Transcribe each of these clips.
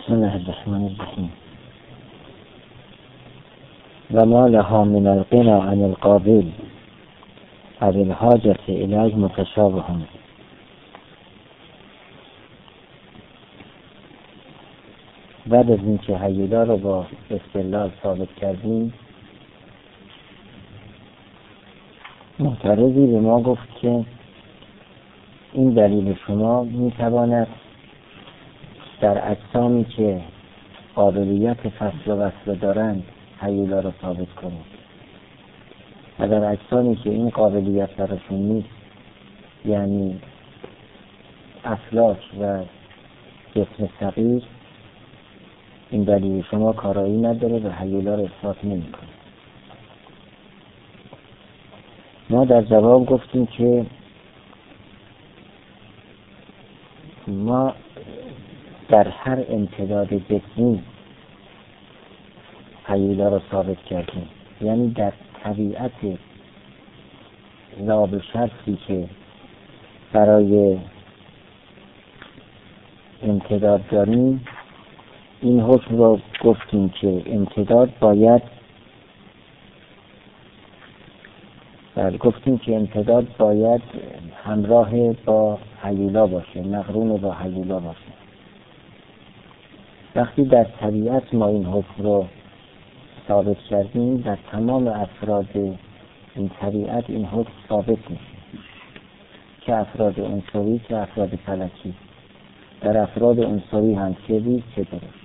بسم الله الرحمن الرحیم. و ما لها من الغنا عن القابل او الحاجة الیه متشابه. بعد از این که هیولا رو با استدلال ثابت کردیم، معترضی به ما گفت که این دلیل شما میتواند در اجسامی که قابلیت فصل و وصل دارند هیولا رو ثابت کنید و در اجسامی که این قابلیت درشون نیست، یعنی افلاک و جسم صغیر، این دلیل شما کارایی نداره و هیولا رو اثبات نمی‌کنه. ما در جواب گفتیم که ما در هر امتداد جسمی هیولا رو ثابت کردیم، یعنی در طبیعت لاب شرطی که برای امتداد داریم، این حکم رو گفتیم که امتداد باید همراه با هیولا باشه، مقرون با هیولا باشه. وقتی در طبیعت ما این حکم رو ثابت کردیم، در تمام افراد این طبیعت این حکم ثابت میشه، که افراد عنصری که افراد فلکی. در افراد عنصری هم چه ریز چه درشت.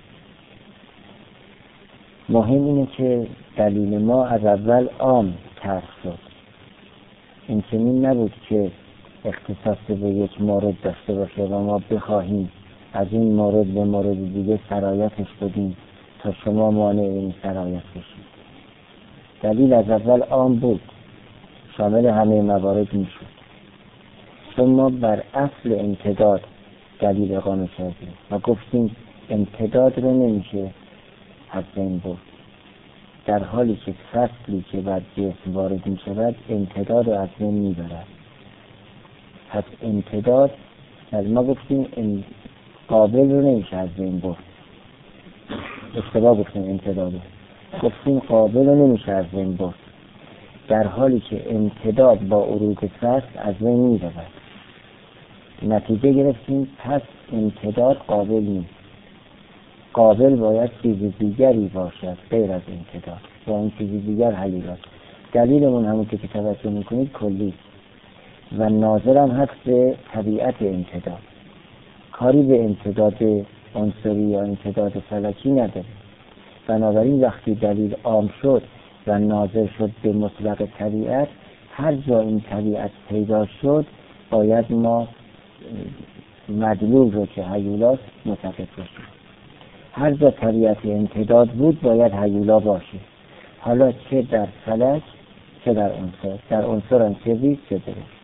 مهم اینه که دلیل ما از اول عام طرح شد. این چنین نبود که اختصاص به یک مورد داشته باشه و ما بخواهیم از این مورد به مورد دیگه سرایتش بدیم تا شما مانع این سرایت بشید. دلیل از اول عام بود، شامل همه موارد میشد. چون ما بر اصل امتداد دلیل اقامه کردیم و گفتیم امتداد رو نمیشه از بین برد، در حالی که فصلی که بعد جسم وارد می شود امتداد رو از بین می برد. پس امتداد، ما گفتیم قابل رو نمیشه از بین برد، اشتباه گفتیم امتداد رو، گفتیم قابل رو نمیشه از بین برد، در حالی که امتداد با عروج فصل از بین می برد. نتیجه گرفتیم پس امتداد قابل نیست، قابل باید چیز دیگری باشد غیر از امتداد و اون چیز دیگر هیولاست. دلیلمون همون که توجه میکنید کلی و ناظرم هست به طبیعت امتداد، کاری به امتداد عنصری یا امتداد فلکی نداره. بنابراین وقتی دلیل عام شد و ناظر شد به مطلق طبیعت، هر جا این طبیعت پیدا شد باید ما مدلول رو که هیولاست متفق باشیم. هر جا طبیعت امتداد بود باید هیولا باشه، حالا چه در فلک چه در عنصر. در عنصر هم چه ریز چه درشت.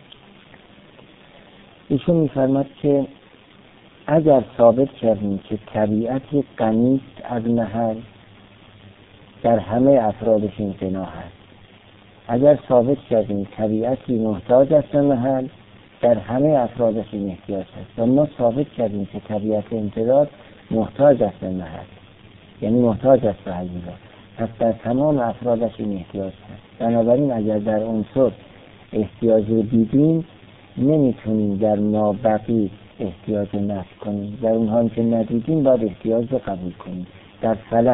ایشون می‌فرماد که اگر ثابت کردیم که طبیعت غنی است از محل، در همه افرادش این غنا هست. اگر ثابت کردیم طبیعتی محتاج است به محل، در همه افرادش این احتیاج هست. و ما ثابت کردیم که طبیعت امتداد محتاج است به محل، یعنی محتاج است به هیولا، پس در تمام افرادش این احتیاج هست. بنابراین اگر در عنصر احتیاج رو دیدیم، نمیتونیم در مابقی احتیاج رو نفی کنیم، در اونها هم که ندیدیم باید احتیاج رو قبول کنیم. در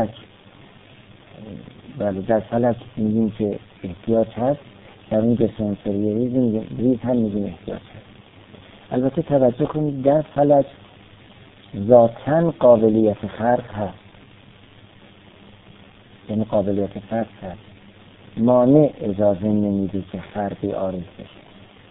فلک میگیم که احتیاج هست، در اون جسم عنصری ریز هم میگیم احتیاج هست. البته توجه کنید در فلک ذاتاً قابلیت خرق هست، یعنی قابلیت فصل هست، مانع اجازه نمیده که خرقی عارض بشه.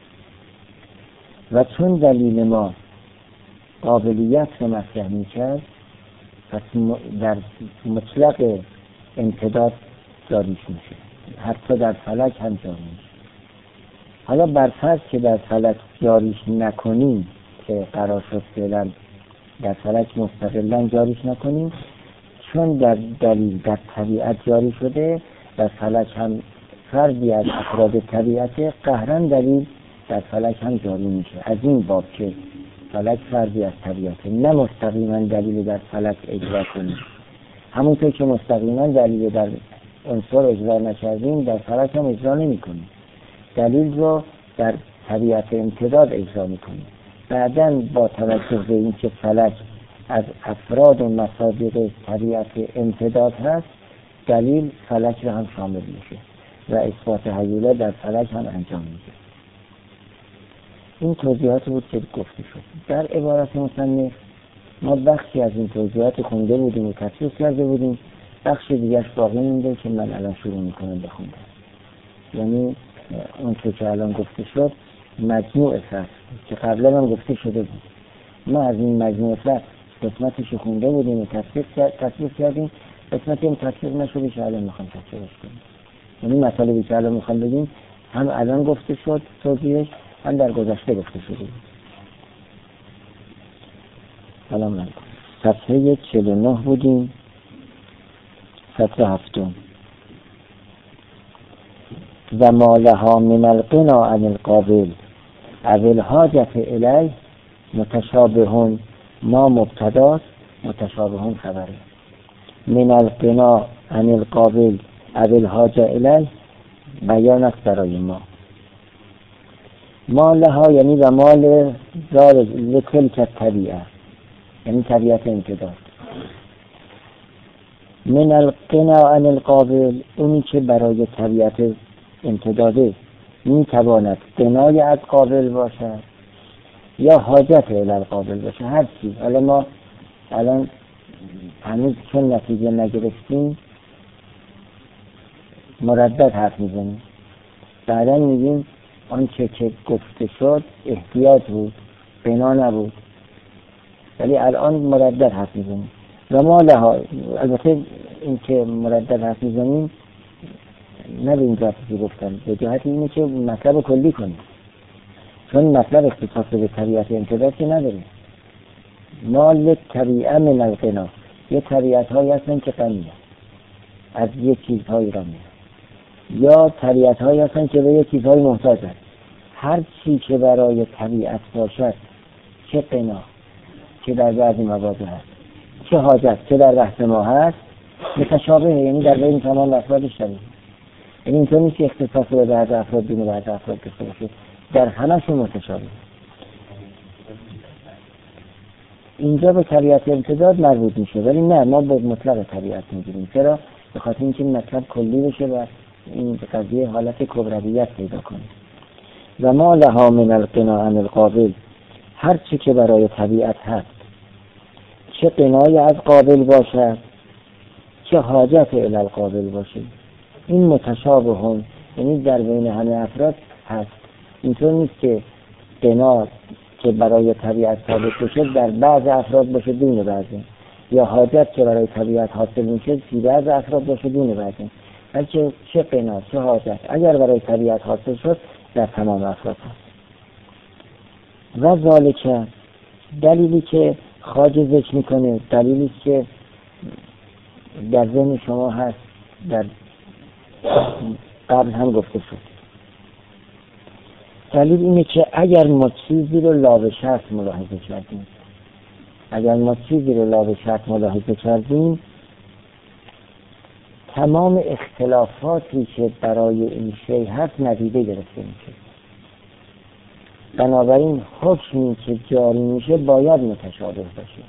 و چون دلیل ما قابلیت رو مطرح میکرد، پس در مطلق امتداد جاریش میشه، حتی در فلک هم جاری میشه. حالا بر فرض که در فلک جاریش نکنیم، که قرار شد فعلا در فلک مستقلاً جاریش نکنیم، چون در دلیل در طبیعت جاری شده، در فلک هم فردی از افراد طبیعت قهراً دلیل در فلک هم جاری میشه. از این باب که فلک فردی از طبیعته، نه مستقیما دلیل در فلک اجرا کنیم. همونطور که مستقیما دلیل در عنصر اجرا نکردیم در فلک هم اجرا نمی کنیم. دلیل رو در طبیعت امتداد اجرا می کنیم. بعداً با توجه به این که فلک از افراد و مصادیق طبیعت امتداد هست، دلیل فلک رو هم شامل میشه و اثبات هیوله در فلک هم انجام میشه. این توضیحات بود که گفته شد. در عبارت مصنف ما بخشی از این توضیحات خونده بودیم و تفسیر کرده بودیم، بخش دیگرش باقی مونده که من الان شروع میکنم بخوندم. یعنی اون که الان گفته شد مجموع فصل که قبلا هم گفته شده بود. ما از این مجموع فصل قسمتش خونده بودیم و تفسیر کردیم. قسمت این تفسیر نشده که الان میخوام تفسیرش کنیم. یعنی مطالبی که الان میخوام بگیم هم الان گفته شد توضیحش، هم در گذشته گفته شده بود. سلام علیکم. صفحه 49 بودیم، صفحه 7. و ما لها من الغنا عن القابل او الحاجة الیه متشابهون، ما مبتداست، متشابهون خبره. من الغنا عن القابل او الحاجة الیه بیان است برای ما. ما لها یعنی و مال دار لکل که طبیعه، یعنی طبیعت امتداد. من الغنا عن القابل اونی که برای طبیعت امتداده می تواند غنای از قابل باشد یا حاجت الی القابل باشه، هر چیز. حالا ما الان هنوز چون نتیجه نگرفتیم مردد حرف میزنیم، بعدا میگیم آنچه که گفته شد احتیاط بود، بنا نبود، ولی الان مردد حرف میزنیم. و ما لها، البته این که مردد حرف میزنیم نه به این جهتی گفتم، به جهت اینه که مطلب کلی کنیم، چون مطلب اختصاص به طبیعت امتداد که نداره. مال طبیعه من الغنا، یه طبیعت هایی هستن که غنیه از یه چیزهایی را میاد، یا طبیعت هایی هستن که به یه چیزهایی محتاج هست. هر چی که برای طبیعت باشد، چه غنا که در بعضی مواضع هست، چه حاجت که در بحث ما هست، متشابه، یعنی در بین تمام افرادش شبیه. یعنی اینطور نیست که اختصاص به بعض افراد دون بعض افراد داشته باشه، در همه‌شون متشابه. اینجا به طبیعت امتداد مربوط میشه، ولی نه، ما به مطلق طبیعت میگیریم. چرا؟ به خاطر اینکه مطلب کلی بشه و این قضیه حالت کبرویت پیدا کنه. و ما لها من الغنا عن القابل، هر چی که برای طبیعت هست، چه غنای از قابل باشد چه حاجت الی القابل باشه، این متشابه هم، یعنی در بین همه افراد هست. اینطور نیست که غنا که برای طبیعت ثابت بشه در بعض افراد باشه دون بعضی، یا حاجت که برای طبیعت حاصل میشه فی بعض افراد باشه دون بعضی، بلکه چه غنا چه حاجت اگر برای طبیعت حاصل شد در تمام افراد هست. و ذالک، دلیلی که خواجه ذکر میکنه، دلیلی که در ذهن شما هست، در قبل هم گفته شد. دلیل اینه که اگر ما چیزی رو لا به شرط ملاحظه کردیم، تمام اختلافاتی که برای این شیء هست ندیده گرفته میشه. بنابراین حکمی که جاری میشه باید متشابه باشه.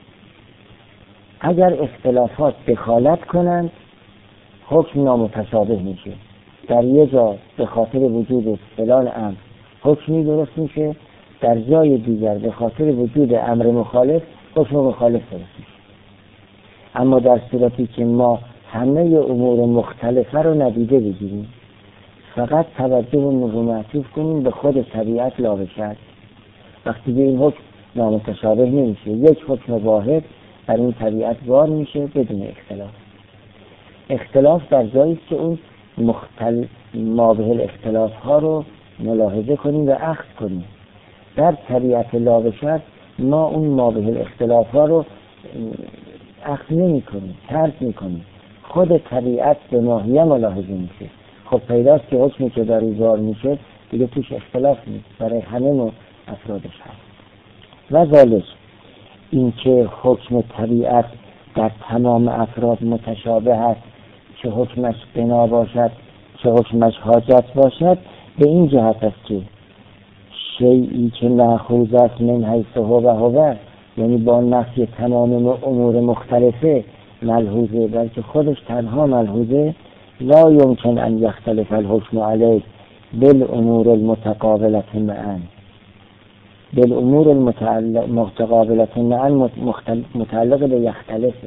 اگر اختلافات دخالت کنند حکم نامتشابه میشه. در یه جا به خاطر وجود فلان امر حکمی درست میشه، در جای دیگر به خاطر وجود امر مخالف حکم مخالف درست میشه. اما در صورتی که ما همه امور مختلفه رو ندیده بگیریم، فقط توجهمون رو معطوف کنیم به خود طبیعت لا به شرط، وقتی به این حکم نامتشابه نمیشه، یک حکم واحد بر این طبیعت وار میشه بدون اختلاف در جایی که اون مابه الاختلاف ها رو ملاحظه کنیم و اخذ کنیم. در طبیعت لا به شرط ما اون مابه الاختلاف ها رو اخذ نمی کنیم، ترک می کنیم، خود طبیعت به ماهیه ملاحظه میشه. خب پیداست که حکمی که در وار میشه دیگه توش اختلاف نیست، برای همه افرادش هست. و ذالک، این که حکم طبیعت در تمام افراد متشابه است، چه حکمش بنا باشد چه حکمش حاجت باشد، به این جهت است که شیئی که مأخوذ است من حیث هو، یعنی با نفی تمام امور مختلفه ملحوظه، بلکه خودش تنها ملحوظه، لا یمکن ان یختلف الحکم علیه بالامور المتقابلة معا. بالامور المتقابلة معا متعلق به یختلفه،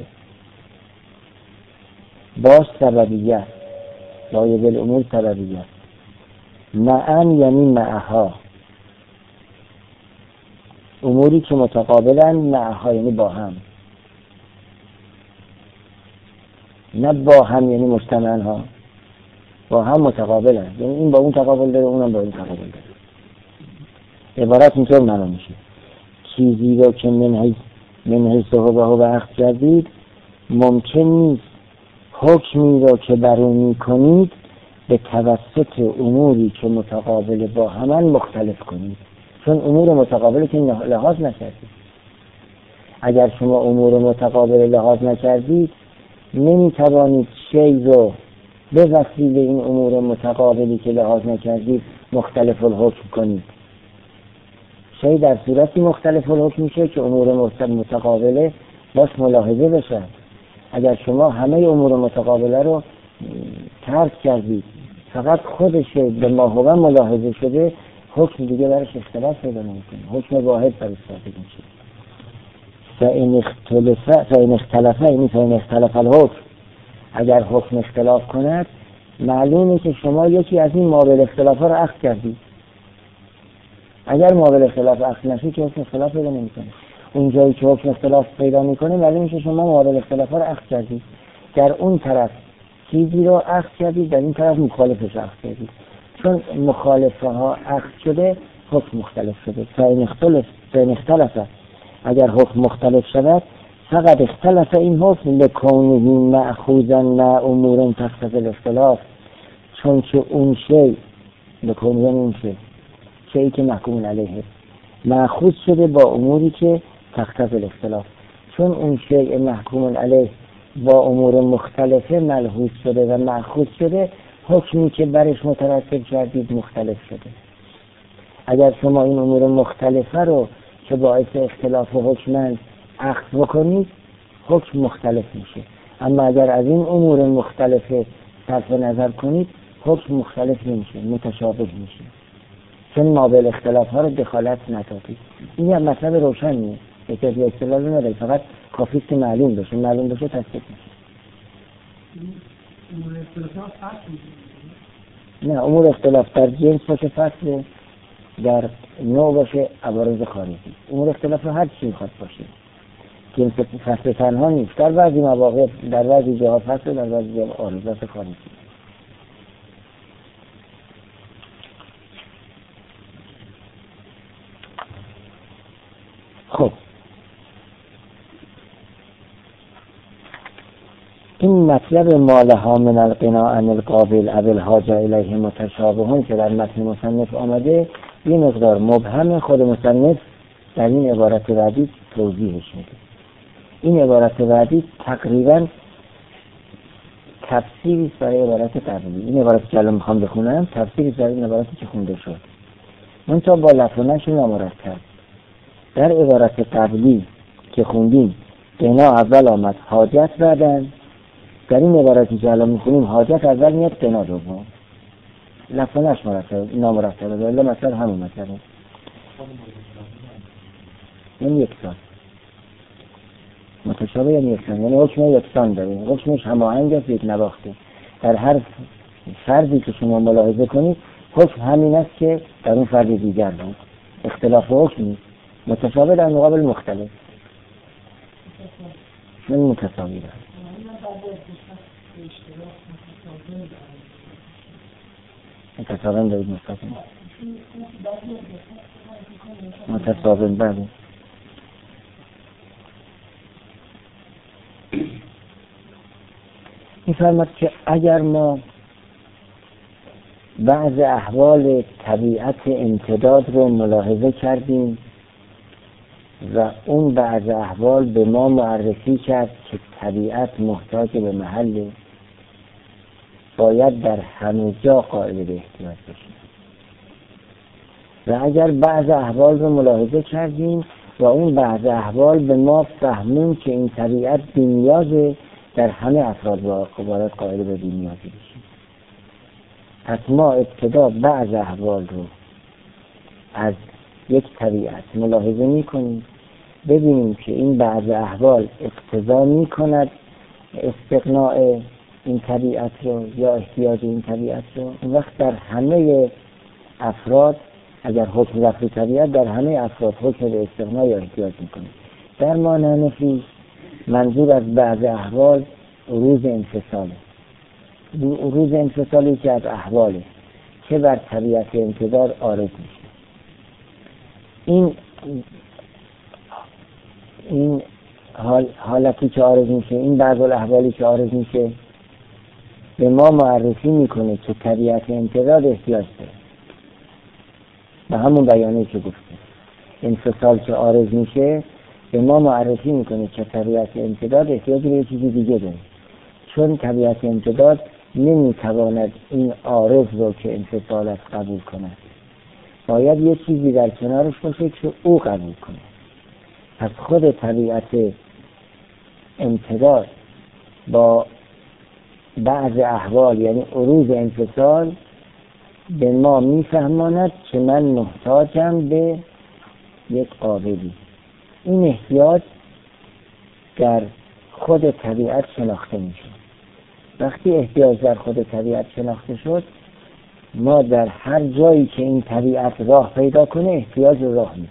باش سببیت، لایه بالامور سببیت، معا یعنی معها، اموری که متقابلن، معها یعنی با هم، نه با هم یعنی مجتمعن ها، با هم متقابلن، یعنی این با اون تقابل داره، اونم با این تقابل داره. عبارت اینطور معنا میشه: چیزی رو که من حیث هو اخذ کردید، ممکن نیست حکمی رو که بر اون میکنید به توسط اموری که متقابل با همن مختلف کنید، چون امور متقابل که لحاظ نکردید. اگر شما امور متقابل لحاظ نکردید، نمیتوانید شی رو به وسیله این امور متقابلی که لحاظ نکردید مختلف الحکم کنید. شی در صورتی مختلف الحکم میشه که امور متقابله باش ملاحظه بشه. اگر شما همه امور متقابله رو ترک کردید، فقط خودش به ما هو ملاحظه شده، حکم دیگه برش اختلاف پیدا نمیکنه، حکم واحد برش ثابت میشه. فإن اختلف الحکم، اگر حکم اختلاف کند، معلومه که شما یکی از این مابل اختلاف ها رو اخذ کردید. اگر مابل اختلاف اخذ نشید که حکم اختلاف پیدا نمیکنه. اون جایی که حکم اختلاف پیدا میکنه، معلومه که شما مابل اختلاف ها رو اخذ کردید. در اون طرف چیزی رو اخذ کردید، در این طرف مخالفش اخذ کردید. چون مخالفه ها اخذ شده، حکم مختلف شده. فإن اختلف، اگر حکم مختلف شود، فقط اختلف این حکم لکونه مأخوذا مع امور تقتضی الاختلاف، چون که اون شی لکونه اون شیئی که محکوم علیه مأخوذ شده با اموری که تقتضی الاختلاف، چون اون شیء محکوم علیه با امور مختلفه ملحوظ شده و مأخوذ شده، حکمی که برش مترتب کردید مختلف شده. اگر شما این امور مختلفه رو که باعث اختلاف حکمن اخذ بکنید، حکم مختلف میشه. اما اگر از این امور مختلفه صرف نظر کنید، حکم مختلف نمیشه، متشابه میشه، چون مابل اختلاف ها رو دخالت ندادید. این یه مطلب روشنیه، یکی اختلاف نداره، فقط کافی است که معلوم بشه تصدیق میشه. امور اختلاف ها فصل میشه؟ نه، امور اختلاف در جنس باشه فصل، در نوع باشه عوارض خارجی. امور اختلاف هر چی میخواد باشه، جنس فصل تنها نیست. در بعضی مواقع، در بعضی جاها فصل، در بعضی جاها عارضات خارجی. خب این مطلب مالها من القناع عن القابل او الحاجه الیه متشابهون که در متن مصنف آمده، یه مقدار مبهم، خود مصنف در این عبارت بعدی توضیحش میده. این عبارت بعدی تقریبا تفسیری است برای عبارت قبلی. این عبارت که الان میخوام بخونم تفسیری است برای این عبارتی که خونده شد، منتها با لفظ و نشر نامرتب. در عبارت قبلی که خوندیم قناع اول آمد، حاجت بعدن. در این عبارتی که الان میخونیم حاجت اول میاد، قناع دوم. لفظ و نشر نامرتبه، ولی مثلا همون مثلا این یکسان متشابه، یعنی یکسان، یعنی حکم یکسان داره، حکمش هماهنگ است، یک نواخته. در هر فرضی که شما ملاحظه کنید، حکم همین است که در اون فرض دیگر بود. اختلاف حکم نیست، متشابه در مقابل مختلف، من متساوی دارم. متساوی دارید متساوی بله. می‌فرماید که اگر ما بعض احوال طبیعت امتداد رو ملاحظه کردیم و اون بعض احوال به ما معرفی کرد که طبیعت محتاج به محله، باید در همه جا قائل به احتیاج بشیم. و اگر بعض احوال رو ملاحظه کردیم و اون بعض احوال به ما فهمون که این طبیعت بی‌نیازه، در همه افراد باید قائل به بی‌نیازی بشیم. پس ما ابتدا بعض احوال رو از یک طبیعت ملاحظه می‌کنیم، ببینیم که این بعض احوال اقتضا می‌کند استغناء این طبیعت رو یا احتیاج این طبیعت رو. اون وقت در همه افراد اگر حکم رفع طبیعت، در همه افراد حکم به استغنا یا احتیاج میکنه. در ما نحنفی منظور از بعض احوال عروض انفصاله. عروض انفصالی که از احواله که بر طبیعت امتداد عارض میشه. این حالتی که عارض میشه، این بعض الاحوالی که عارض میشه به ما معرفی میکنه که طبیعت امتداد احتیاج داره. به همون بیانیه که گفتیم، انفصال که عارض میشه به ما معرفی میکنه که طبیعت امتداد احتیاج به یه چیزی دیگه داره، چون طبیعت امتداد نمیتواند این عارض رو که انفصال است قبول کند، باید یه چیزی در کنارش باشه که او قبول کنه. پس خود طبیعت امتداد با بعض احوال یعنی عروض انفصال به ما میفهماند که من محتاجم به یک قابلی. این احتیاج در خود طبیعت شناخته میشه. وقتی احتیاج در خود طبیعت شناخته شد، ما در هر جایی که این طبیعت راه پیدا کنه احتیاج راه میده.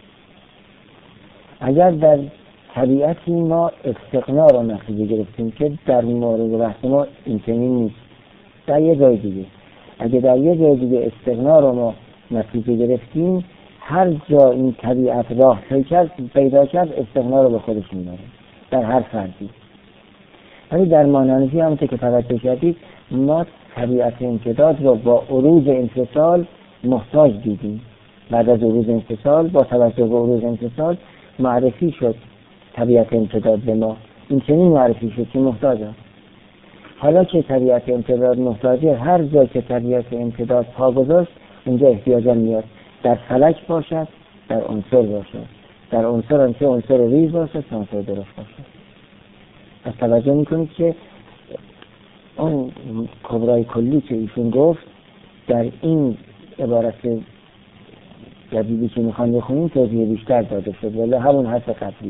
اگر در طبیعتی ما استغنا رو نتیجه گرفتیم که در مورد بحث ما این چنین نیست، در یه جای دیگه اگه در یه جای دیگه استغنا رو ما نتیجه گرفتیم، هر جا این طبیعت راه پیدا کرد استغنا رو به خودش می‌بره در هر فردی. ولی در مانانفی همونطور که توجه کردید ما طبیعت امتداد رو با عروض انفصال محتاج دیدیم. بعد از عروض انفصال با توجه به عروض انفصال معرفی شد طبیعت امتداد به ما، این چنین معرفی شد که محتاجه. حالا که طبیعت امتداد محتاجه، هر جا که طبیعت امتداد پا گذاشت اونجا احتیاجم میاد، در فلک باشد، در عنصر باشد، در عنصر که عنصر ریز باشد، عنصر درست باشد. از توجه میکنید که اون کبرای کلی که ایشون گفت در این عبارت جدیدی که میخوان بخونیم توضیح بیشتر داده شد، ولی همون حرف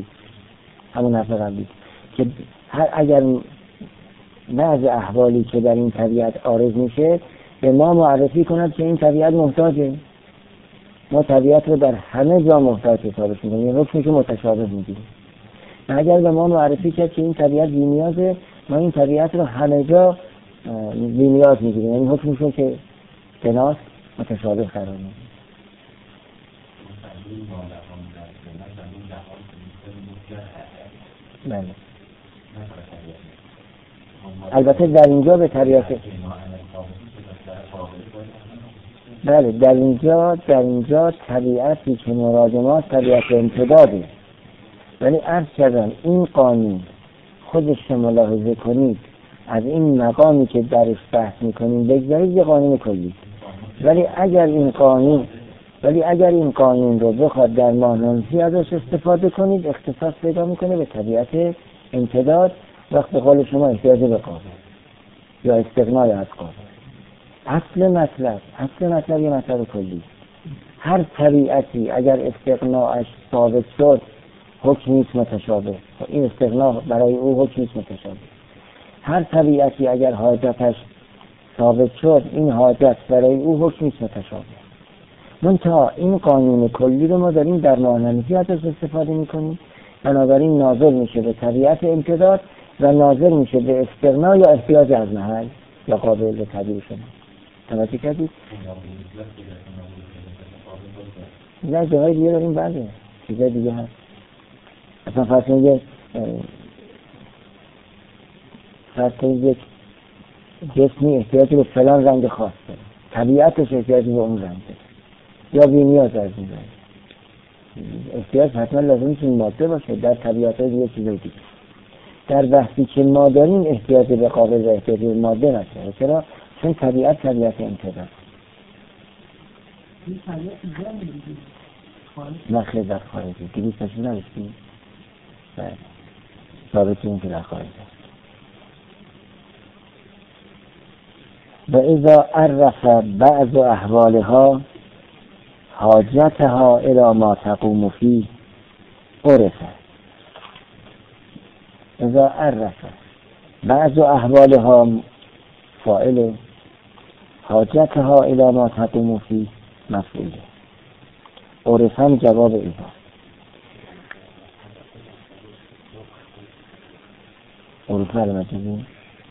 قبلی که اگر بعض احوالی که در این طبیعت عارض میشه به ما معرفی کند که این طبیعت محتاجه، ما طبیعت رو در همه جا محتاج حسابش میکنیم، یعنی حکمی که متشابه میگیریم. اگر به ما معرفی کرد که این طبیعت بی‌نیازه، ما این طبیعت رو همه جا بی‌نیاز میگیریم، یعنی حکمشون که جناس متشابه قرار میگیریم. بله. البته در اینجا به طبیعت بله در اینجا طبیعتی که مراد ما طبیعت امتداده. ولی عرض کردم این قانون خودش ملاحظه کنید از این مقامی که درش بحث میکنیم بگذارید یه قانون کلی، ولی اگر این قانون رو بخواد در مانانفی ازش استفاده کنید اختصاص پیدا میکنه به طبیعت امتداد، وقت به قول شما احتیاج به قابل یا استغنای از قابل. اصل مطلب یه مطلب کلی. هر طبیعتی اگر استغناش ثابت شد حکم نیست متشابه، این استغنا برای او حکم نیست متشابه. هر طبیعتی اگر حاجتش ثابت شد این حاجت برای او حکم نیست متشابه. منتها این قانون کلی رو ما داریم در مانانفی ازش استفاده میکنیم، بنابراین ناظر میشه به طبیعت امتداد و ناظر میشه به استغنا یا احتیاج از محل یا قابل به تعبیر شما. توجه کردید؟ نه جاهای دیگه داریم، بله چیزای دیگه هست. اصلا فرض کنید یک جسمی احتیاج به فلان رنگ خاص داره، طبیعتش احتیاج به اون رنگ داره یا بی‌نیاز از این رنگ. احتیاج حتما لازم نیست ماده باشه، در طبیعت های دیگه چیزای دیگه. در بحثی که ما داریم احتیاج به قابل و احتیاج به ماده نشه. چرا؟ چون طبیعت امتداد. این طبیعت دیگه میگه نخل در خارجی دیگه تشکیل نداشتیم. بله ثابت این که در خارج است. و اذا عرف بعض احوالها حاجتها الى ما تقوم فيه عرف. اذا عرف بعض احوالها فاعل، حاجتها الى ما تقوم فيه مفعول. عرفن جواب اذا. عرفه رو مجموعی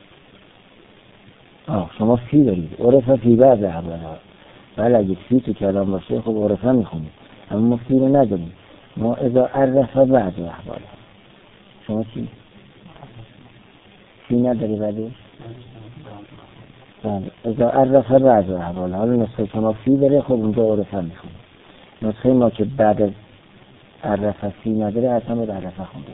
شما فی دارید، عرفه فی بعض احوالها. بله اگه فی تو کلام باشه خب عرفه میخونید، اما ما فی رو نداریم. ما اذا عرفه بعض احوالها. شما چی؟ فی نداری بعدش؟ بله اذا عرفه بعض احوالها. حالا نسخه شما فی داره خب اونجا عرفه میخونید. نسخه ما که بعد از عرفه فی نداره اصلا باید عرفه خونده.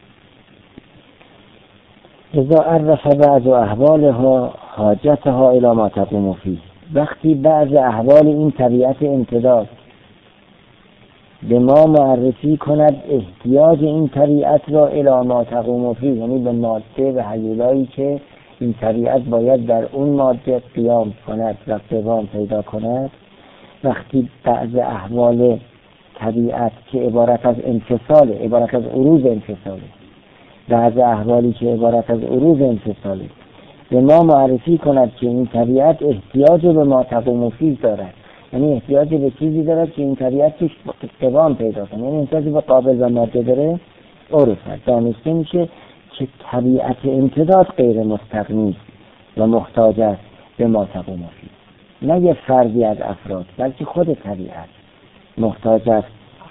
اذا عرف بعض احوالها حاجتها الى ما تقوم فيه. وقتی بعض احوال این طبیعت امتداد به ما معرفی کند احتیاج این طبیعت را الی ما تقوم فيه، یعنی به ماده و هیولایی که این طبیعت باید در اون ماده قیام کند و قوام پیدا کند. وقتی بعض احوال طبیعت که عبارت از انفصاله، عبارت از عروض انفصاله، بعض احوالی که عبارت از عروض انفصاله به ما معرفی کند که این طبیعت احتیاج به ما تقوم فیه دارد، یعنی احتیاج به چیزی دارد که این طبیعت توش قوام پیدا کنه، یعنی احتیاج به قابل و ماده داره، عرفه. دانسته میشه که طبیعت امتداد غیر مستغنی و محتاج است به ما تقوم فیه. نه یه فردی از افراد بلکه خود طبیعت محتاج است.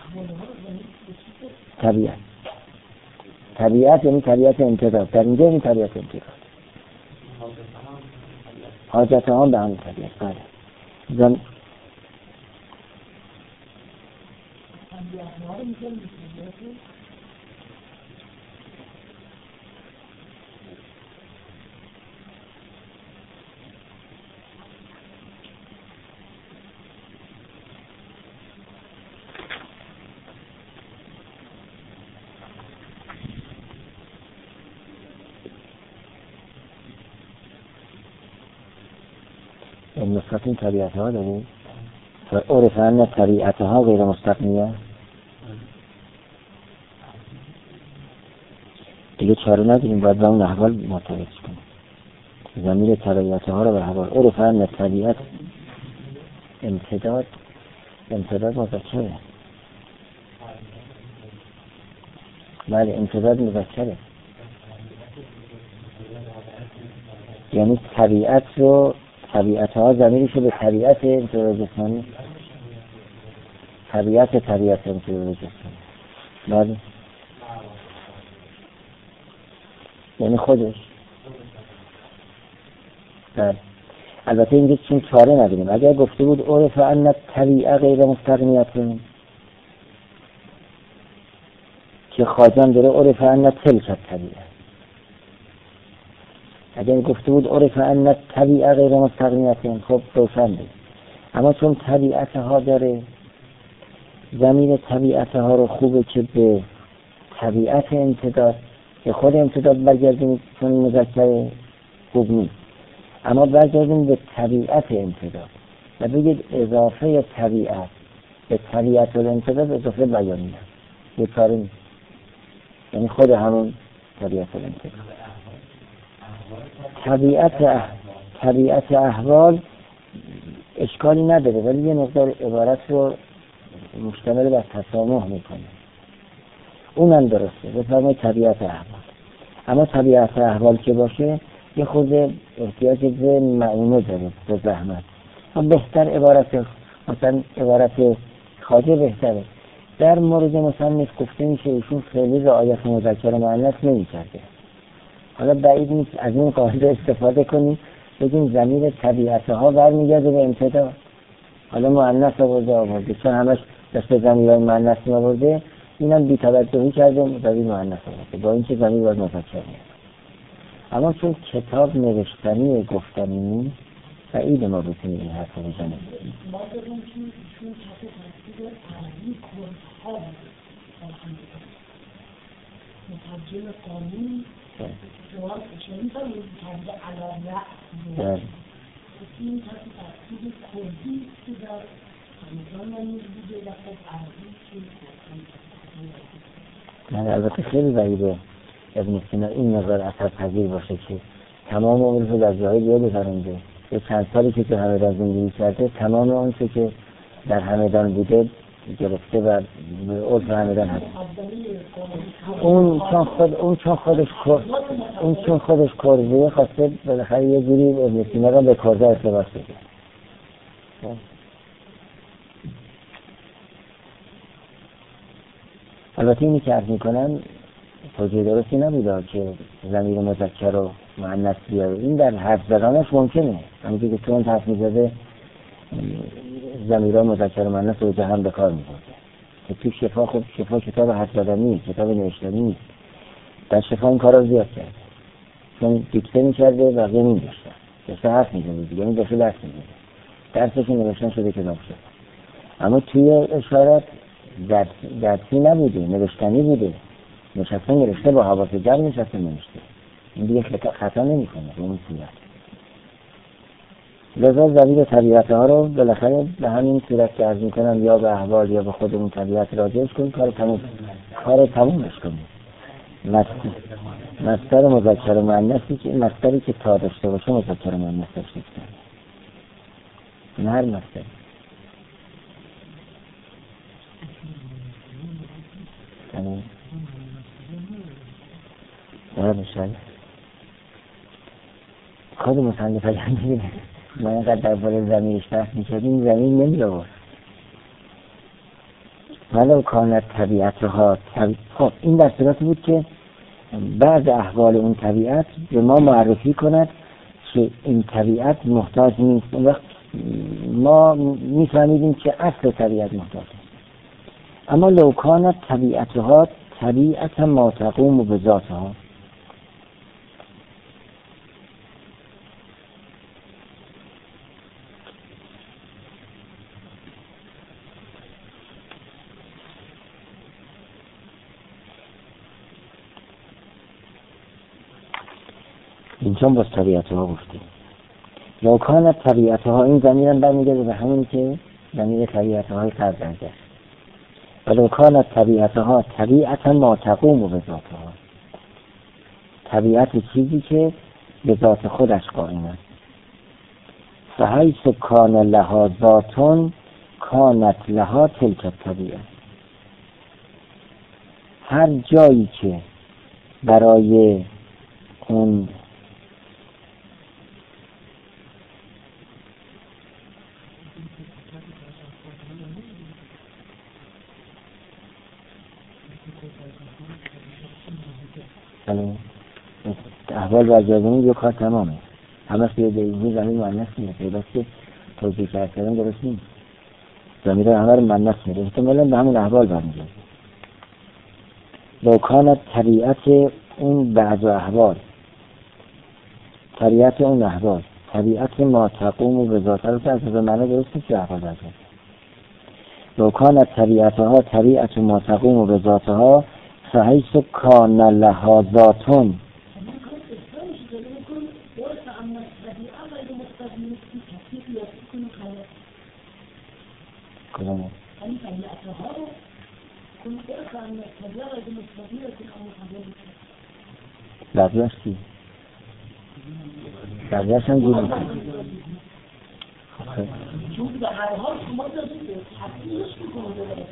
طبیعت یعنی طبیعت امتداد، در اینجا یعنی طبیعت امتداد، حاجت هم به همون طبیعت. بله نسخت این طبیعت ها داریم و عرف ان طبیعت ها غیر مستقنیه. دیگه چاره نداریم، باید به اون احوال مرتبط کنیم. ضمیر طبیعت ها رو به احوال. عرف ان طبیعت امتداد مذکره. بله امتداد مذکره، یعنی طبیعت ها ضمیرشو به طبیعت امتداد جسمانی، طبیعت امتداد جسمانی. بله یعنی خودش. بله البته اینجا چون چاره نداریم. اگر گفته بود عرف ان طبیعه غیر مستغنیت که خواجم داره عرف ان تلک طبیعه، اگر گفته بود عرف ان طبیعه غیر مستغنیت خب روشن بود. اما چون طبیعت ها داره، ضمیر طبیعت ها رو خوبه که به طبیعت امتداد که خود امتداد برگردیم، چون مذکر خوب نیست، اما برگردیم به طبیعت امتداد و بگید اضافه طبیعت به طبیعت الامتداد اضافه بیانیه، یه کاری نیست، یعنی خود همون طبیعت الامتداد. طبیعت احوال اشکالی نداره، ولی یه مقدار عبارت رو مشتمل بر تسامح میکنه، اونم درسته بفرمایید طبیعت احوال. اما طبیعت احوال که باشه یه خود احتیاج به معونه داره، به زحمت. بهتر عبارت مثلا عبارت خواجه بهتره. در مورد مصنف گفته میشه ایشون خیلی رعایت مذکر مؤنث نمی‌کرده. حالا بعید نیست از این قاعده استفاده کنیم بگیم ضمیر طبیعت ها برمیگرده به امتداد. حالا مؤنث آورده چون همش دست ضمیرهای مؤنث می آورده، اینم بی‌توجهی کرده ضمیر مؤنث آورده، با اینکه ضمیر باید مذکر میاد. اما چون کتاب نوشتنی گفتنی نیست، بعید ما بتونیم این حرف رو بزنیم. ما داریم چون کتاب تحصیل عربی کردها مترجم قانون جواب شریف هم مترجم علامه این کسی تحصیل کردی که در همزان هم بوده و خب عربی که من البته خیلی بعیده ابن سینا این نظر اثرپذیر باشه که تمام عمرش رو در جاهای دیگه بگذرونده. یه چند سالی که تو همدان زندگی کرده تمام اون چه که در همدان بوده گرفته و عرف همدان هست. اون چون خودش کرده خواسته بالاخره یه جوری ابن سینا را به کرده ارتباط بده. البته اینی که عرض میکنم توجیه درستی نبوده که ضمیر مذکر و مؤنث بیاره. این در حرف زدنش ممکنه، همونجوری که تو حرف میزده ضمیرهای مذکر و مؤنث رو جهان به کار میبرده. که تو شفا، خب شفا کتاب حرف زدنی، کتاب نوشتنی نیست. در شفا این کار رو زیاد کرده، چون دیکته میکرده بقیه نمیداشتن، دسته حرف میزده دیگه، این دسته درس میزده، درسش نوشتن شده کتاب شد. اما توی اشارات درسی نبوده، نوشتنی بوده، نشسته نوشته با حواس جمع نشسته نوشته، این دیگه خطا نمیکنه به این صورت. لذا ضمیر طبیعت ها رو بالاخره به همین صورت که عرض میکنم یا به احوال یا به خودمون طبیعت راجعش کنیم، کار تمومش کنیم. مصدر مذکر و مؤنثی که مصدری که تا داشته باشه مذکر و مؤنث داشته باشه، این هر مصدری. خود مصنف اگر میبینه ما اینقدر در باره ضمیرش بحث میکردیم ضمیر نمی آورد. ولو کانت طبیعتها خب این در صورتی بود که بعد احوال اون طبیعت به ما معرفی کند که این طبیعت محتاج نیست. اون وقت ما میفهمیدیم که اصل طبیعت محتاج است. اما لو کانت طبیعتها طبیعت ما تقوم به ذاتها، اینجا باز طبیعتها گفتیم. لو کانت طبیعتها، این ضمیرم برمیگرده به همین که ضمیر طبیعتهای قبل درجه است. ولو کانت طبیعتها طبیعتا ما تقوم به ذاتها، طبیعت چیزی که به ذات خودش قائم است. فحیث کان لها ذاتون کانت لها تلک الطبیعه، هر جایی که برای اون احوال برجازمون یه کار تمامه، همه سوی دیگه زمین مؤنث میره، پیداست که توجیه کردن درست نیست، زمین همه رو مؤنث میره، احتمالا به همون احوال برمیگرده. لو کانت طبیعت اون بعض احوال، طبیعت اون احوال طبیعت ما تقوم و بذاته رو که از معنی درست نیست که احوال برجازه. لو کانت طبیعتها طبیعت ما تقوم و بذاتها فحیث کان لها ذاتون. کدامه؟ لفظش چی؟ لفظش هم گوش میکنه. چون در هر حال شما دارید تحصیلش میکنید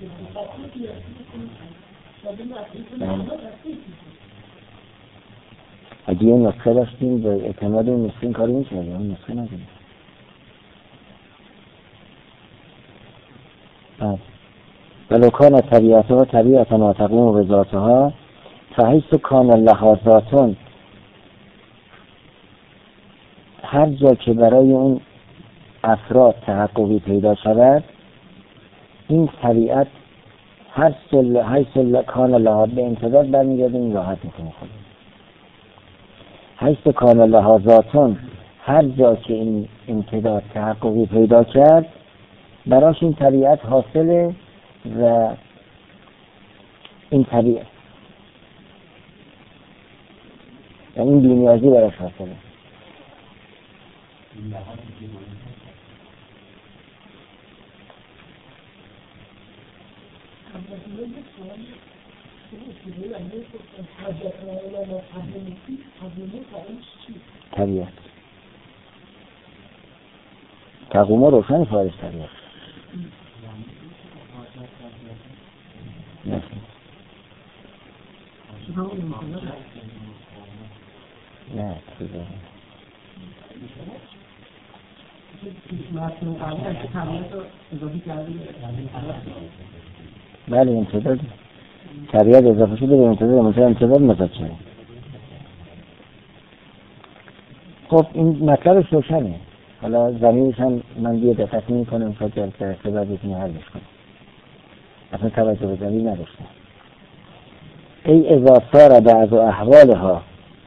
اگه یه نسخه داشتیم به اعتماد اون نسخه این کاری میشه، اون نسخه نداریم. ولو کانت طبیعتها طبیعت ما تقوم به ذاتها فحیث کان لها ذاتون، هر جا که برای اون افراد تحققی پیدا شود این طبیعت هر سل کان لها به امتداد برمیگردیم راحت میکنه خود حیث کان لها ذاتون، هر جا که این امتداد تحققی پیدا کرد براش این طبیعت حاصله و این طبیعت و این بی‌نیازی براش حاصله. طبیعت تقوم روشن فارش طبیعت نه بله امتداد طبیعت اضافه شده به امتداد مزاد شده. خب این مطلبش روشنه. حالا زمینش هم من دیگه دقت نمی‌کنم تا جلسه بعد بتونی حلش کنم. اصلا توجه به زمین نداشتم. ای اذا صار بعض احوالها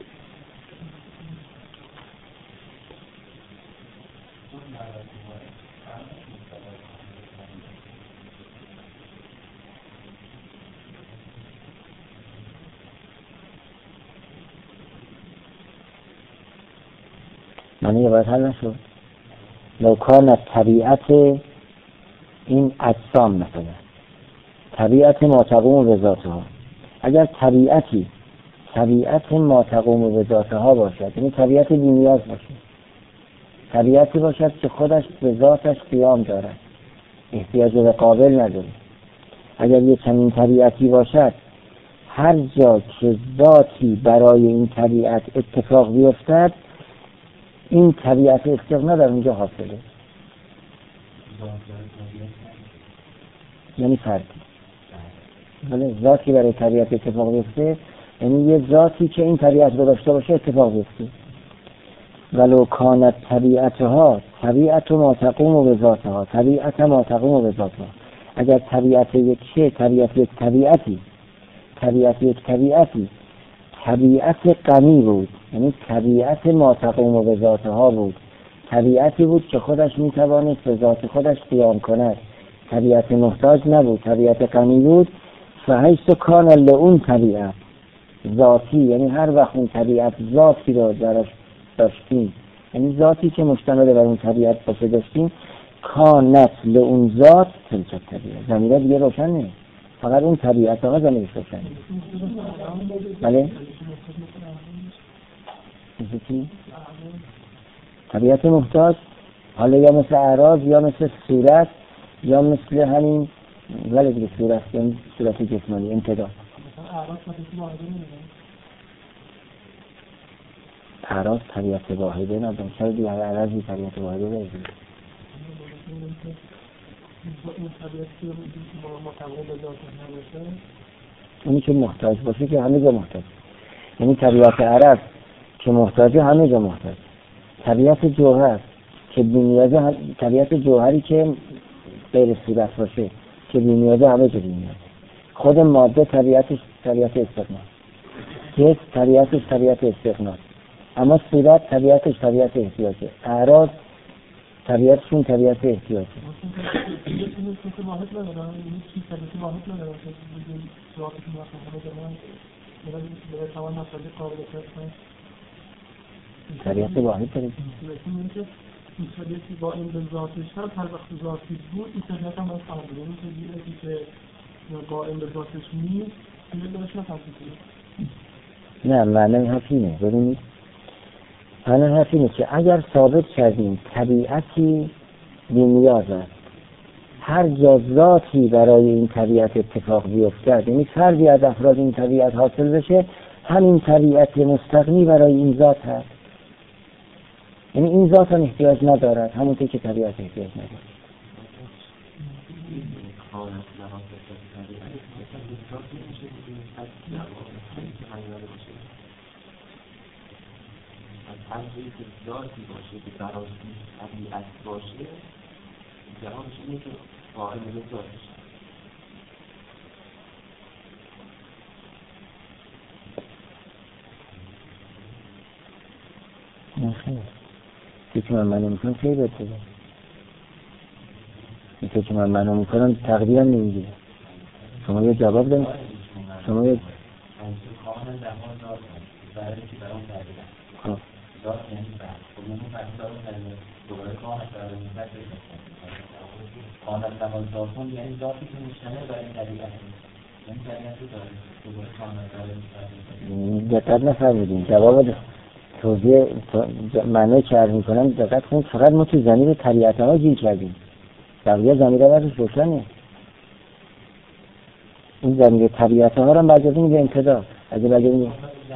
معنی باید حل نشد. لو کانت طبیعت این اجسام مثلا طبیعت ما تقوم به ذاتها، اگر طبیعت ما تقوم به ذاتها باشد، یعنی طبیعت بی‌نیاز باشد، طبیعتی باشد که خودش به ذاتش قیام دارد، احتیاج به قابل نداره، اگر یک چنین طبیعتی باشد هر جا که ذاتی برای این طبیعت اتفاق بیفتد این طبیعت استغنا در اونجا حاصله، یعنی فردی. ولی ذاتی برای طبیعت اتفاق بیفته یعنی یه ذاتی که این طبیعت رو داشته باشه اتفاق بیفته. ولو کانت طبیعتها طبیعت ما تقوم به ذاتها طبیعت ما تقوم به ذاتها، اگر طبیعت یک طبیعت غنی بود، یعنی طبیعت ما تقوم به ذاتها بود، طبیعتی بود که خودش میتوانست به ذات خودش قیام کند، طبیعت محتاج نبود، طبیعت غنی بود، فحیث کان لئون طبیعت ذاتی، یعنی هر وقت اون طبیعت ذاتی رو درش داشتیم، یعنی ذاتی که مشتمل بر اون طبیعت باشه داشتیم، کانت لئون ذات تلک طبیعت. زمیره دیگه روشن نیست، فقط اون طبیعت ها زمیرش روشن نیست. بله؟ طبیعت محتاج حالا یا مثل اعراض یا مثل صورت یا مثل همین ولی دیگه صورت جسمانی امتداد. اعراض طبیعت واحده ندارم، چرا دیگه اعراضی طبیعت واحده داریم؟ اونی که محتاج باشه که همه جا محتاج، یعنی طبیعت عرض که محتاجه همه جا محتاج، طبیعت جوهر که بی‌نیازه، طبیعت جوهری که غیر صورت باشه که بی‌نیازه همه جا بی‌نیازه، خود ماده طبیعتش طبیعت استغنا، جسم طبیعتش طبیعت استغنا، اما صورت طبیعتش طبیعت احتیاجه، اعراض طبیعتشون طبیعت احتیاجه. طبیعت واحد داریم این طبیعتی با این به ذاتش هست، هر وقت ذاتی بود این طبیعت هم باید قرار بده، این طبیعتی که با این به ذاتش نیست این دارش نفسیده. نه معنی حرف اینه، ببینید معنی حرف اینه که اگر ثابت کردیم طبیعتی بی‌نیاز است، هر جا ذاتی برای این طبیعت اتفاق بیفتد، یعنی فردی از افراد این طبیعت حاصل بشه، همین طبیعت مستغنی برای این ذات هست، یعنی این ذات هم احتیاج ندارد، همونطور که طبیعت احتیاج ندارد. هر جایی که ذاتی باشه که براش طبیعت باشه جوابش اینه که واقعی میگه ذاتش. نخیر که من منو میکنم خیلی بهتره. این که من منو میکنم تقدیر هم نمیگیره. شما یه جواب دارید؟ شما یه کاملا در حال ذات برای که برام تغییر خب ذات یعنی بعد خودمون فرض داریم دوباره کاملا در حال کاملا در حال ذاتون یعنی ذاتی که مشتمل بر این طبیعت یعنی طبیعت رو داره دوباره کاملا در دقت نفرمودین جواب توضیح معنی که عرض میکنم دقت کنید. فقط ما تو ضمیر طبیعت ها گیر کردیم، بقیه ضمیر ها برش روشنه. این ضمیر طبیعت ها رو هم برگردیم به انتدا. اگه برگردیم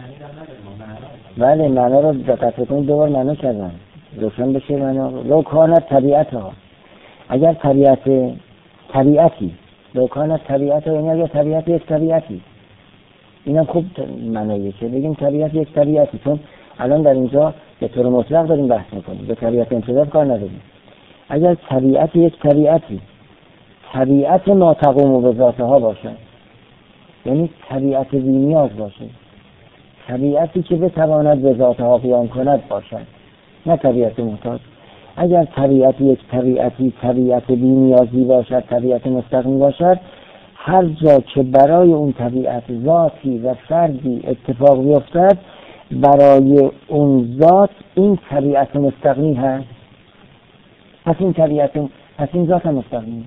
بله معنا رو دقت کنید دوبار معنا کردن روشن بشه. معنا لو کانت طبیعت ها، اگر طبیعتی لو کانت طبیعت ها یعنی اگر طبیعت یک طبیعتی، اینم خوب معنیه که بگیم طبیعت یک طبیعتی، چون الان در اینجا به طور مطلق داریم بحث میکنیم، به طبیعت انتداب کار نداریم. اگر طبیعت یک طبیعتی طبیعت ما تقوم به ذاتها باشه، یعنی طبیعت بی‌نیاز باشه، طبیعتی که بتواند به ذاتها قیام کند باشد، نه طبیعت محتاج. اگر طبیعت یک طبیعتی طبیعت بی‌نیازی باشد، طبیعت مستقیم باشد، هر جا که برای اون طبیعت ذاتی و فردی اتفاق بیفتد، برای اون ذات این طبیعت مستقیم هست. پس این طبیعت پس این ذات مستقیم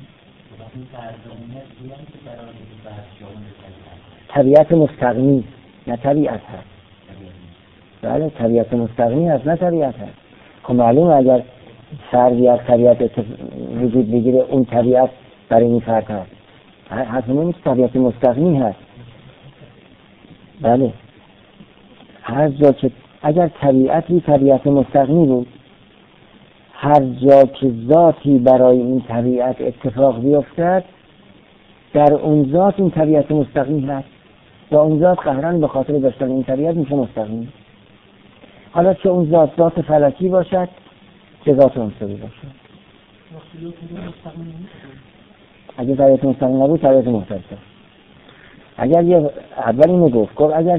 طبیعت مستقیم نه طبیعت هست. بله طبیعت مستقیم هست نه طبیعت هست. خب معلومه اگر فردی از طبیعت وجود بگیره اون طبیعت برای این فرد هست. حتما این طبیعت مستقیمی هست. بله هر جا که اگر طبیعتی طبیعت مستقیمی بود، هر جا که ذاتی برای این طبیعت اتفاق بیفتد، در اون ذات این طبیعت مستقیمی هست و اون ذات قهرن به خاطر داشتن این طبیعت میشه مستقیم. حالا چه اون ذات فلکی باشد چه ذات انسانی باشد. اگر طبیعت مستقیم نبود طبیعت محتاج است. اگر یه اول اینو گفت اگر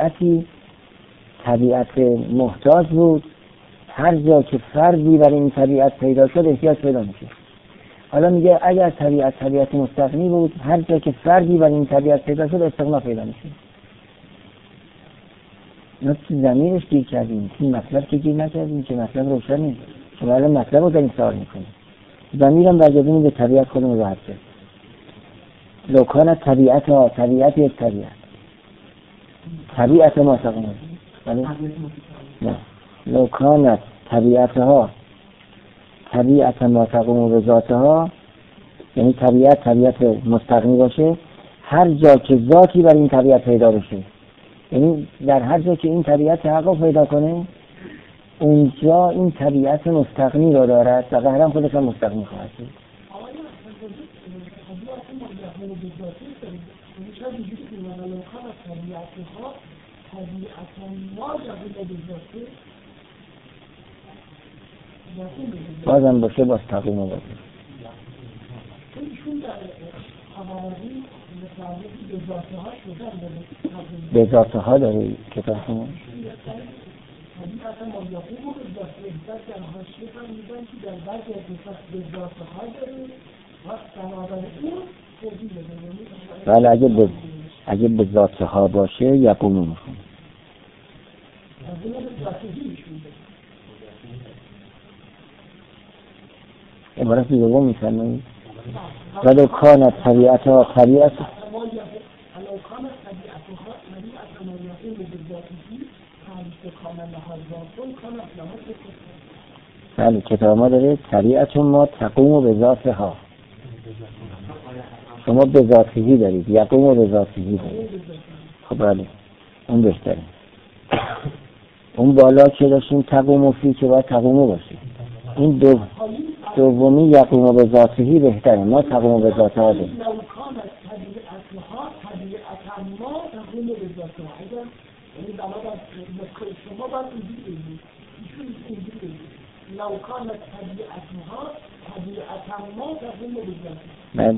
طبیعت محتاج بود، هر جا که فردی برای این طبیعت پیدا شد احتیاج پیدا میشه. حالا میگه اگر طبیعت مستقیمی بود، هر جا که فردی برای این طبیعت پیدا شد استغنا پیدا میشه. نه تو ضمیرش گیر کردیم، این مطلب که گیر نکردیم که مطلب روشن نیست. شما الان مطلب رو داریم سوال میکنیم. ضمیرم برگردیم به طبیعت خودمون راحت شد. لوکان طبیعت یک طبیعت ما تقوم. بله؟ نه. لوکان طبیعت ما تقوم به ذاتها، یعنی طبیعت مستقیم باشه، هر جا که ذاتی بر این طبیعت پیدا بشه، یعنی در هر جا که این طبیعت تحقق پیدا کنه، اونجا این طبیعت مستقیمی رو دارد و قهرم خودش هم مستقیم خواهد شد. بازم باشه باز تقویم باشه. به ذاته ها داری کتاب شما؟ بله اگه به ذاته ها باشه یقوم میخون. عبارت دوم میفرمایید ولو کانت طبیعتها طبیعت بله کتاب ما داره طبیعت ما تقوم به ذاتها، شما به ذاتهی دارید، یقوم به ذاتهی دارید. خب بله اون بهتره. اون بالا که داشتیم تقوم و فی که باید تقوم باشه، این دومی یقوم به ذاتهی بهتره. ما تقوم به ذاتها داریم. لو كانت طبيعتها طبیعت ما تقوم به ذاته. بله،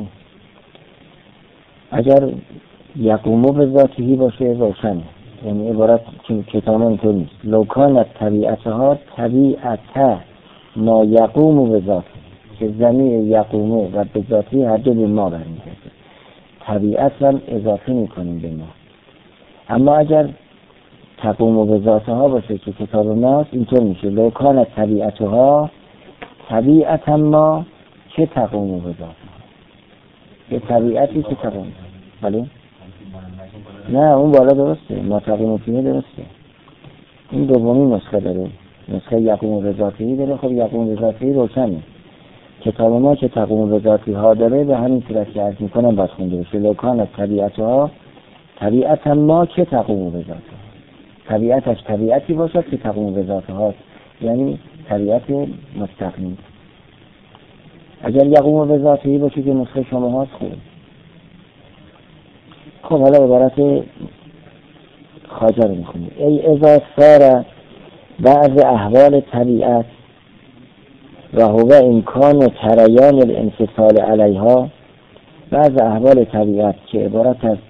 اگر یقومو به ذاتهی باشه روشنه، یعنی عبارت که کتاب اینطور نیست. لو کانت طبیعتها طبیعت ما یقومو به ذاته، که ضمیر یقومو و به ذاتی هر دو به ما برمیگرده، طبیعت هم اضافه میکنیم به ما. اما اگر تقوم به ذاتها باشه که کتاب ماست، اینطور میشه لو کانت طبیعتها طبیعت ما چه تقوم به ذاتها، یه طبیعتی که تقوم. بله؟ نه اون بالا درسته، ما تقوم فیه درسته. این دومی نسخه داره، نسخه یقوم به ذاتی داره. خب یقوم به ذاتی روشنه. کتاب ما که تقوم به ذاتی ها داره، به همین صورت که عرض میکنم باید خونده بشه لو کانت طبیعتها طبیعت ما که تقوم به ذاتها، طبیعتش طبیعتی باشد که تقوم به ذاتها، یعنی طبیعت مستقیم. اگر یقوم به ذاتی باشه که نسخه شما هاست خوب. خب حالا عبارت خواجه رو میخونیم. ای اذا صار بعض احوال طبیعت و هو امکان تریان الانفصال علیها، بعض احوال طبیعت که عبارت از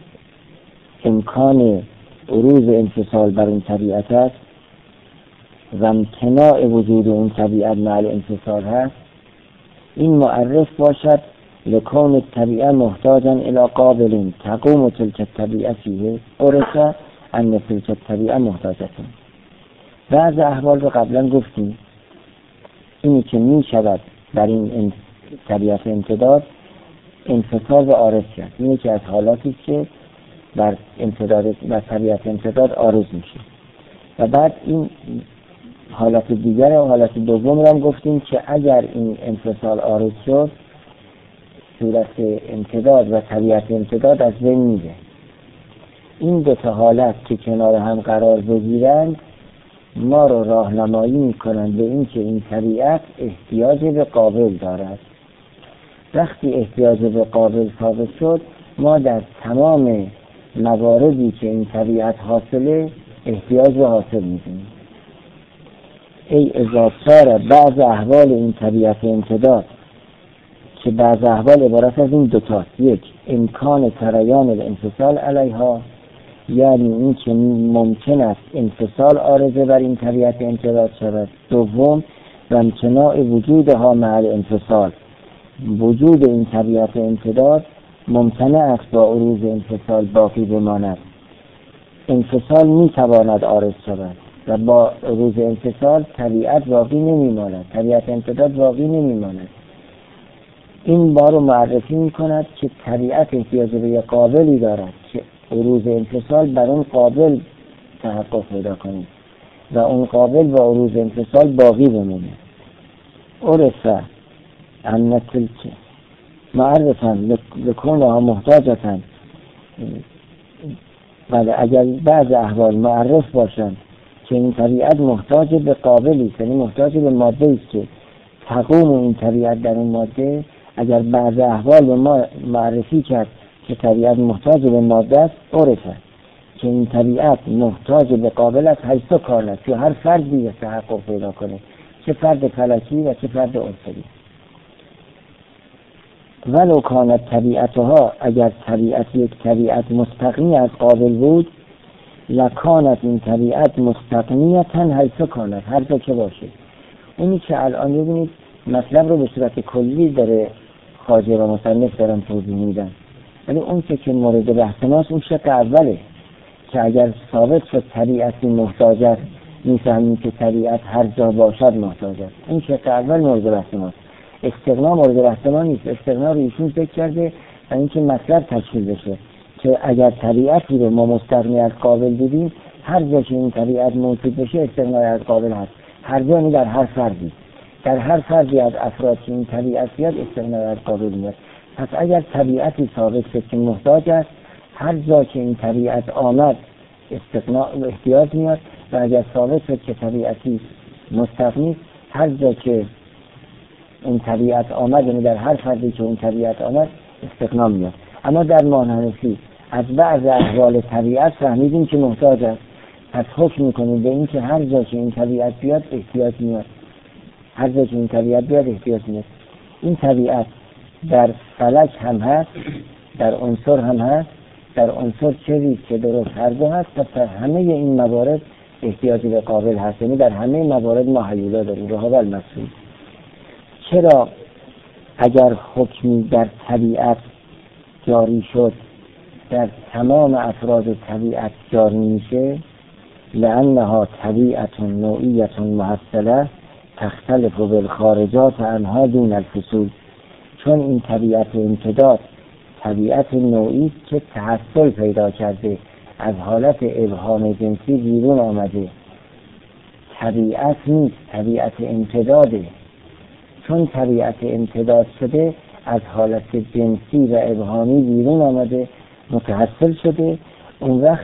امکان عروض انفصال بر اون طبیعت است و امتناع وجود اون طبیعت مع الانفصال هست، این معرف باشد لکون الطبیعه محتاجا الى قابل تقوم تلك الطبیعه فیه عرف ان تلك الطبیعه محتاجتون. بعض احوال رو قبلا گفتیم، اینی که می شود در این طبیعت امتداد انفصال و عارض کرد. اینی که از حالاتی که بر طبیعت امتداد عارض میشه. و بعد این حالت دیگر و حالت دوم رو هم گفتیم که اگر این انفصال عارض شد، صورت امتداد و طبیعت امتداد از بین میره. این دو تا حالت که کنار هم قرار بگیرند ما رو راهنمایی میکنند به این که این طبیعت احتیاج به قابل دارد. وقتی احتیاج به قابل ثابت شد، ما در تمام مواردی که این طبیعت حاصله احتیاج به حاصل میدونیم. ای اذا صار بعض احوال این طبیعت امتداد، که بعض احوال عبارت از این دوتاست. یک، امکان تریان الانفصال علیها، یعنی این که ممکن است انفصال عارضه بر این طبیعت امتداد شود. دوم، و امتناع وجودها مع الانفصال، وجود این طبیعت امتداد ممتنع است با عروض انفصال باقی بماند. انفصال میتواند عارض شود و با عروض انفصال طبیعت باقی نمیماند، طبیعت امتداد باقی نمیماند. این ما رو معرفی میکند که طبیعت احتیاج به یک قابلی دارد که عروض انفصال بر اون قابل تحقق پیدا کنید و اون قابل با عروض انفصال باقی بمونه. عرفه ان تلک معرفا لکونها محتاجتن. بله، اگر بعض احوال معرف باشند که این طبیعت محتاج به قابلی، یعنی محتاج به ماده است که تقوم این طبیعت در اون ماده، اگر بعض احوال به ما معرفی کرد که طبیعت محتاج به ماده است، عرفه که این طبیعت محتاج به قابل است حیث کانت، که هر فردی تحقق پیدا کنه، چه فرد فلکی و چه فرد عنصری. ولو کانت طبیعتها، اگر طبیعت یک طبیعت مستقنی از قابل بود، لکانت این طبیعت مستقنیتا حیث کانت، هر جا که باشه. اونی که الان ببینید مطلب رو به صورت کلی داره خواجه و مصنف دارن توضیح میدن، ولی اون که مورد بحث ماست اون شق اوله که اگر ثابت شد طبیعتی محتاج است، میفهمیم که طبیعت هر جا باشد محتاج است. این شق اول مورد بحث ماست. استغنا مورد بحث ما نیست. استغنا رو ایشون فکر کرده و اینکه مطلب تشکیل بشه که اگر طبیعتی رو ما مستغنی از قابل دیدیم، هر جا که این طبیعت موجود بشه استغنای از قابل هست. هر جا در هر فردی، در هر فردی از افراد که این طبیعت بیاد استغنای از قابل میاد. پس اگر طبیعتی ثابت شد که محتاج است، هر جا که این طبیعت آمد استغنا احتیاج میاد، و اگر ثابت شد که طبیعتی مستغنی، هر جا که این طبیعت آمد، یعنی در هر فردی که اون طبیعت آمد استغنا میاد. اما در مانحنفی از بعض احوال طبیعت فهمیدیم که محتاج است، پس حکم میکنیم به این که هر جا که این طبیعت بیاد احتیاج میاد، هر جا که این طبیعت بیاد احتیاج میاد. این طبیعت در فلک هم هست، در عنصر هم هست. در عنصر چیزی که درست هر دو هست و در همه این موارد احتیاجی به قابل هست، یعنی در همه موارد ما هیولا داریم. راه المسئول چرا اگر حکمی در طبیعت جاری شد در تمام افراد طبیعت جاری میشه؟ لأنها طبیعت نوعیت محصله تختلف بالخارجات عنها دون الفصول. چون این طبیعت امتداد طبیعت نوعی که تحصل پیدا کرده، از حالت ابهام جنسی بیرون آمده، طبیعت نیست، طبیعت امتداده. چون طبیعت امتداد شده، از حالت جنسی و ابهامی بیرون آمده، متحصل شده، اون وقت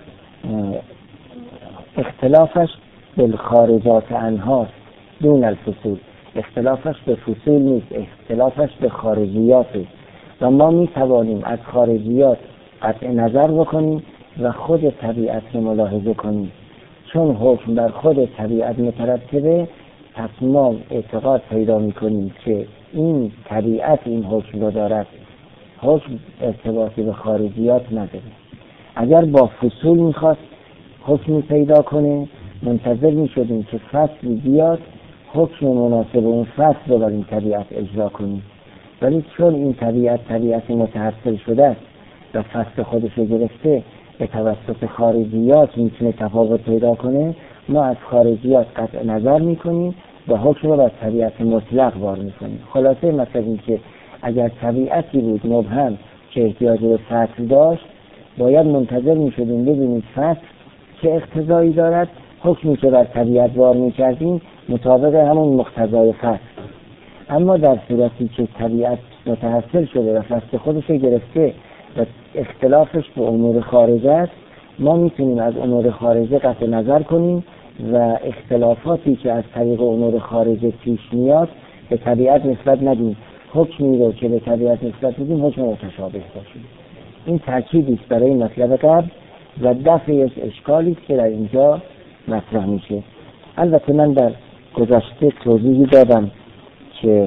اختلافش بالخارجات عنها دون الفصول. اختلافش به فصول نیست، اختلافش به خارجیاته و ما می توانیم از خارجیات قطع نظر بکنیم و خود طبیعت رو ملاحظه کنیم. چون حکم بر خود طبیعت مترتبه، پس ما اعتقاد پیدا می کنیم که این طبیعت این حکم رو دارد، حکم ارتباطی به خارجیات نداره. اگر با فصول میخواست حکمی پیدا کنه، منتظر میشدیم که فصلی بیاد حکم مناسب اون فصل رو بر این طبیعت اجرا کنیم. ولی چون این طبیعت متحصل شده است و فصل خودش رو گرفته، به توسط خارجیات میتونه تفاوت پیدا کنه، ما از خارجیات قطع نظر میکنیم و حکم رو بر طبیعت مطلق وار میکنیم. خلاصه مطلب این که اگر طبیعتی بود مبهم که احتیاج به فصل داشت، باید منتظر میشدیم ببینید فصل چه اقتضایی دارد، حکمی که بر طبیعت وار میکردیم مطابق همون مقتضای فصل. اما در صورتی که طبیعت متحصل شده و فصل خودش گرفته و اختلافش به امور خارجه است، ما میتونیم از امور خارجه قطع نظر کنیم و اختلافاتی که از طریق امور خارجه پیش میاد به طبیعت نسبت ندیم. حکمی رو که به طبیعت نسبت بدیم حکم متشابه باشیم. این تأکیدی است برای مطلب قبل و دفع اشکالی است که در اینجا مطرح میشه. البته من در گذشته توضیحی دادم که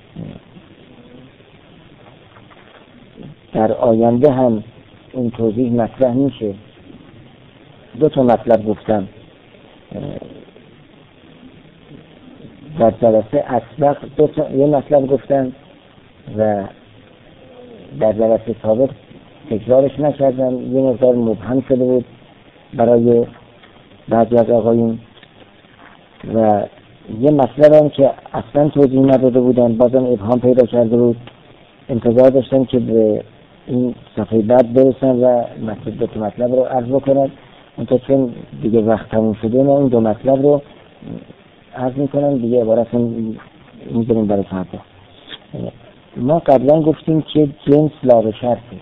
در آینده هم این توضیح مطرح میشه. دو تا مطلب گفتم در جلسه اسبق، یه مطلب گفتم و در جلسه سابق تکرارش نکردم، یه مقدار مبهم شده بود برای بعضی از آقایون و یه مطلب هم که اصلا توضیح نداده بودن بازم ابهام پیدا کرده بود. انتظار داشتم که به این صفحه بعد برسن و دو تا مطلب رو عرض بکنن، منتها چون دیگه وقت تموم شده ما این دو مطلب رو عرض میکنم دیگه، عبارت میذاریم برای فردا. ما قبلا گفتیم که جنس لا به شرطه،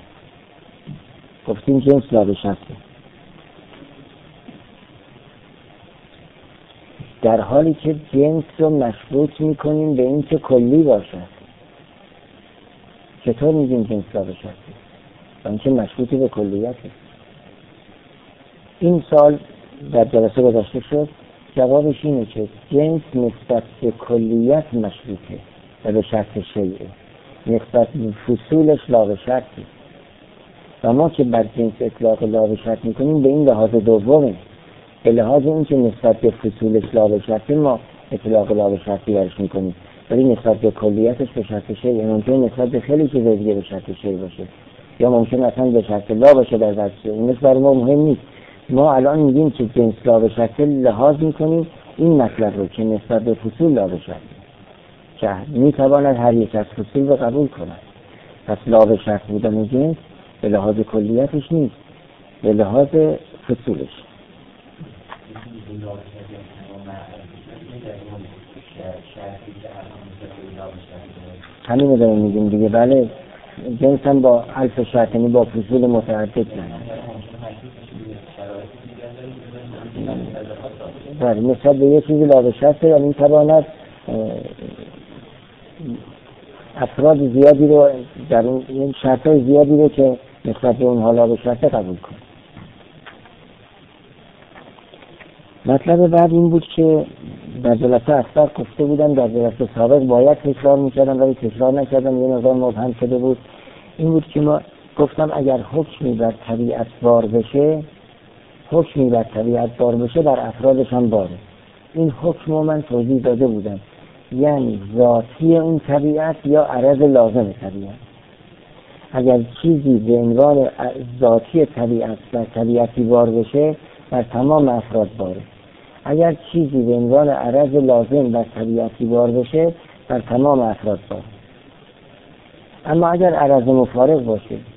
در حالی که جنس رو مشروط میکنیم به این که کلی باشد. چطور میگیم جنس لا به شرطه؟ و این که مشروطی به کلیته. این سال در جلسه گذشته شد، جوابش اینه که جنس نسبت به کلیت مشروطه و به شرط شیعه، نسبت به فصولش لا به شرطه. و ما که بر جنس اطلاق لا به شرط میکنیم به این لحاظ دومه، به لحاظ این که نسبت به فصولش لا به شرطه ما اطلاق لا به شرطی برش میکنیم، ولی نسبت به کلیتش به شرط شیعه. ممکن نسبت به خیلی چیز دیگه به شرط شیعه باشه، یا ممکن اصلا به شرط لا باشه در درسته، این برای ما مهم نیست. ما الان میگیم که جنس لا به شرط لحاظ میکنیم این مطلب رو که نسبت به فصول لا به شرط که میتواند هر یک از فصول رو قبول کند. پس لا به شرط بودن جنس به لحاظ کلیتش نیست، به لحاظ فصولش. همین رو داریم میگیم دیگه. بله، جنس هم با الف شرط، یعنی با فصول متعدد نه. بله، نسبت به یه چیزی لا به شرطه و میتواند افراد زیادی رو در این شرطهای زیادی رو که نسبت به اونها لا به شرطه قبول کنه. مطلب بعد این بود که در جلسه اکثر گفته بودم در جلسه سابق باید تکرار میکردم ولی تکرار نکردم، یه مقدار مبهم شده بود. این بود که ما گفتم اگر حکمی بر طبیعت بار بشه، حکمی بر طبیعت بار بشه بر افرادش هم باره. این حکم رو من توضیح داده بودم، یعنی ذاتی اون طبیعت یا عرض لازم طبیعت. اگر چیزی به عنوان ذاتی طبیعت بر طبیعتی بار بشه بر تمام افراد باره. اگر چیزی به عنوان عرض لازم بر طبیعتی بار بشه بر تمام افراد باره. اما اگر عرض مفارق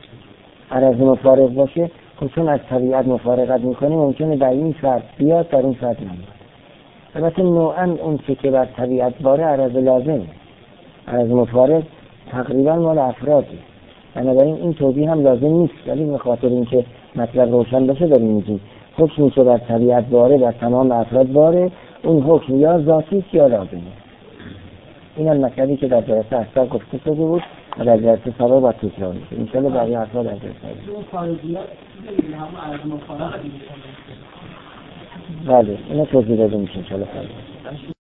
باشه خب چون از طبیعت مفارقت میکنه ممکنه در این فرد بیاد در اون فرد نمیاد. البته نوعا اون که بر طبیعت باره عرض لازم، عرض مفارق تقریبا مال افراده، بنابراین این توضیح هم لازم نیست، ولی به خاطر اینکه مطلب روشن بشه داریم میگیم حکمی که بر طبیعت باره بر تمام افراد باره، اون حکم یا ذاتی است یا لازمه. این مطلبی که در جلسه اکثر گفته شده بود و در جلسه سابق با تکرار میشه. ان شاء الله بقیه حرفا در جلسه بله اینو توضیح داده میشه ان شاء الله.